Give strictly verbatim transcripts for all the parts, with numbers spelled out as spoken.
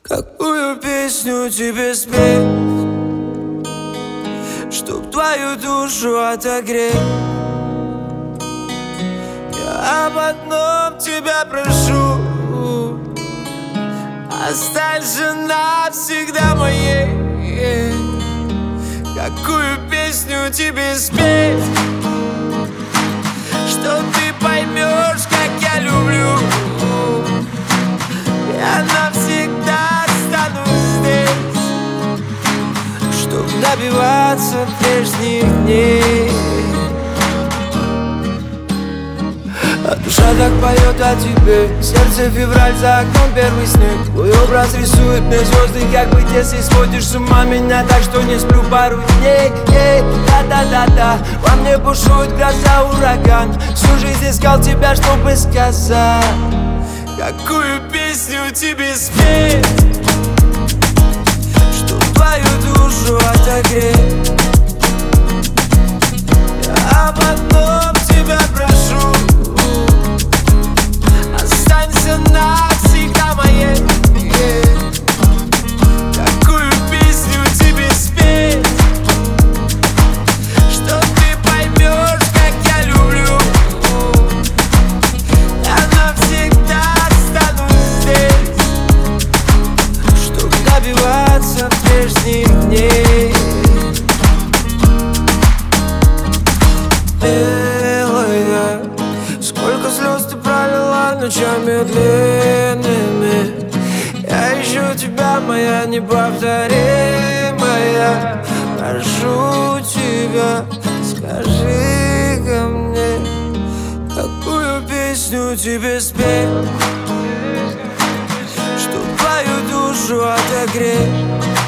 Какую песню тебе спеть, чтоб твою душу отогреть? Я об одном тебя прошу: останься навсегда моей. Какую песню тебе спеть, что ты поймешь, как я люблю? Я навсегда останусь здесь, чтоб добиваться прежних дней. А душа так поет о тебе, сердце февраль, за окном первый снег. Твой образ рисует мне звезды, как быть, если сводишь с ума меня так, что не сплю пару дней. Эй, да-да-да-да, во мне бушует гроза, ураган. Всю жизнь искал тебя, чтобы сказать. Какую песню тебе спеть, чтоб твою душу отогреть? Я об одном тебя прошу: останься навсегда моей. Какую песню тебе спеть, что ты поймешь, как я люблю? Я навсегда останусь здесь, чтоб добиваться прежних дней. Белая, сколько слез ты пролила ночами длинными. Я ищу тебя, моя неповторимая. Прошу тебя, скажи ко мне, какую песню тебе спеть, чтоб твою душу отогреть?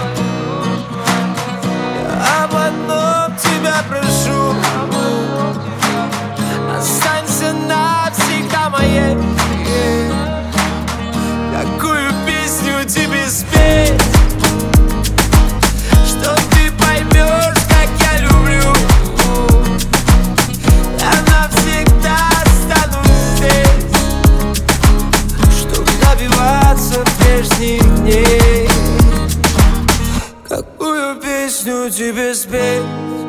Я об одном тебя прошу: останься навсегда моей. Какую песню тебе спеть, что ты поймешь, как я люблю? Я навсегда останусь здесь, чтоб добиваться прежних дней. Какую песню тебе спеть,